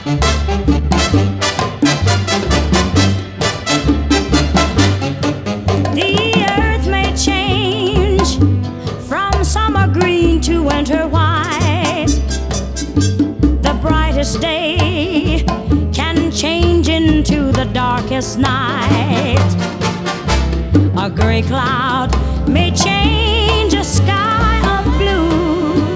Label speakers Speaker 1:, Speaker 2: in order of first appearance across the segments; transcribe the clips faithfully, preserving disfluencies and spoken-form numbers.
Speaker 1: The earth may change from summer green to winter white. The brightest day can change into the darkest night. A gray cloud may change a sky of blue,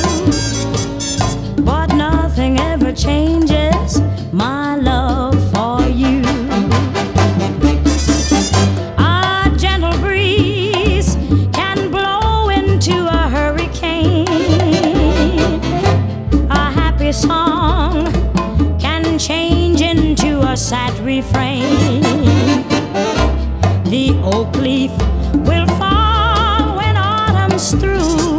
Speaker 1: but nothing ever changes my love for you. A gentle breeze can blow into a hurricane. A happy song can change into a sad refrain. The oak leaf will fall when autumn's through,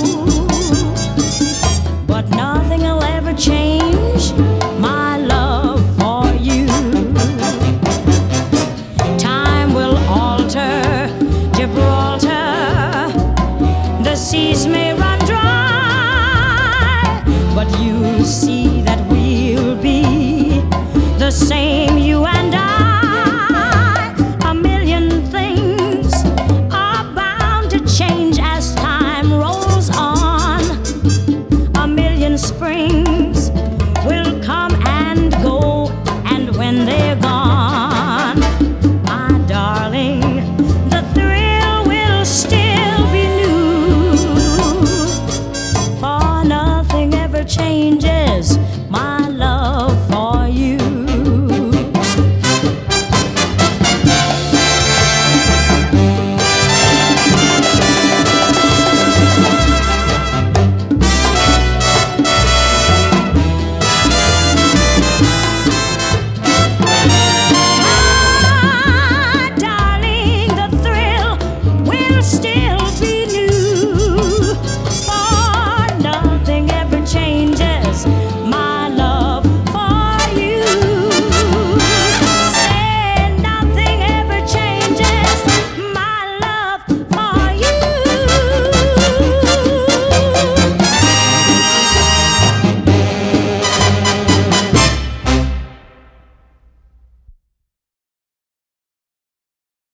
Speaker 1: but nothing will ever change my love for you. Time will alter Gibraltar, the seas may run dry, but you see that